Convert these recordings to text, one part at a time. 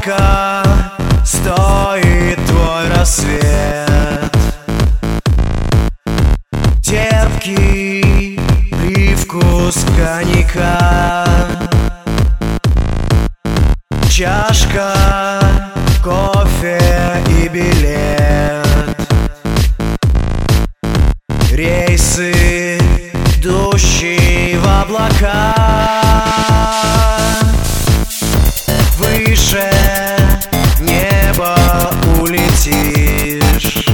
Сколько стоит твой рассвет? Терпкий привкус коньяка, чашка кофе и билет. Рейсы, идущие в облака. Выше неба улетишь.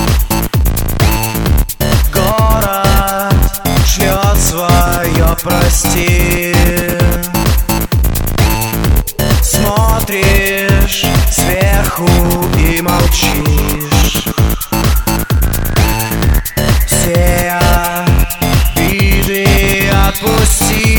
Город шлет свое прости. Смотришь сверху и молчишь. Все обиды отпусти.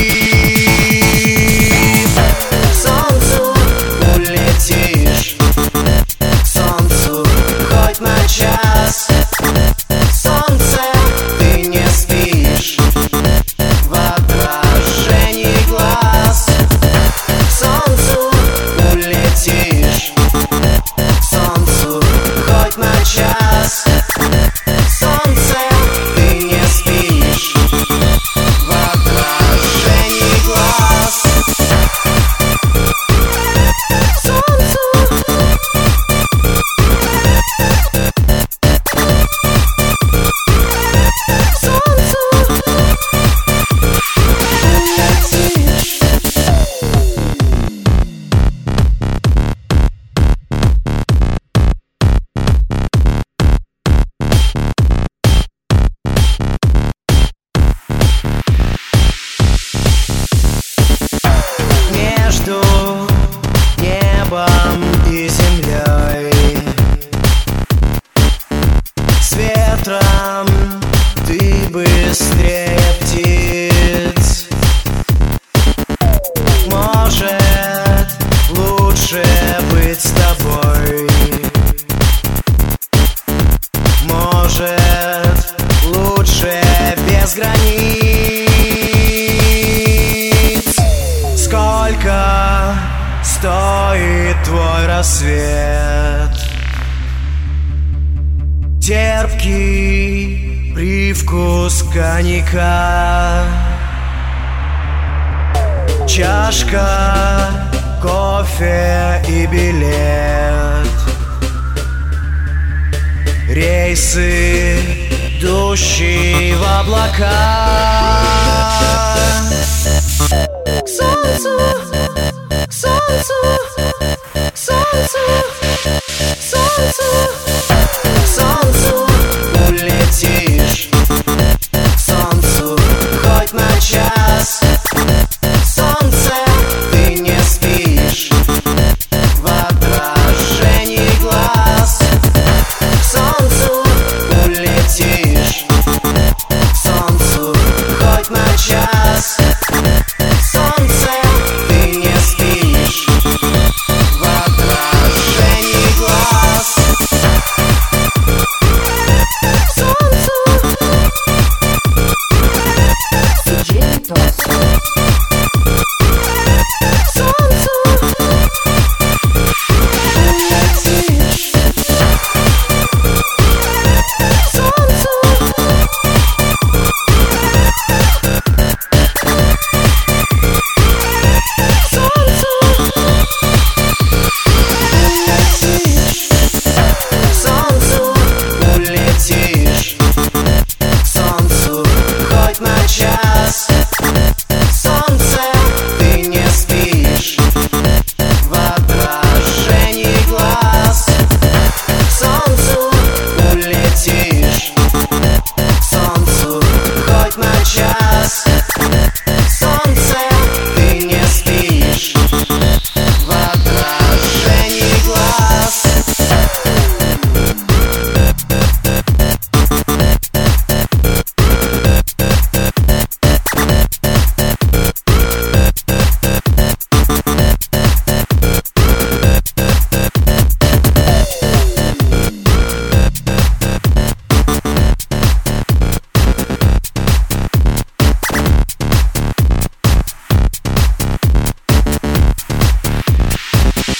И землей, с ветром ты быстрее птиц. Может, лучше быть с тобой. Может, лучше без границ. Сколько стоит твой рассвет? Терпкий привкус коньяка, чашка кофе и билет. Рейсы, идущие в облака.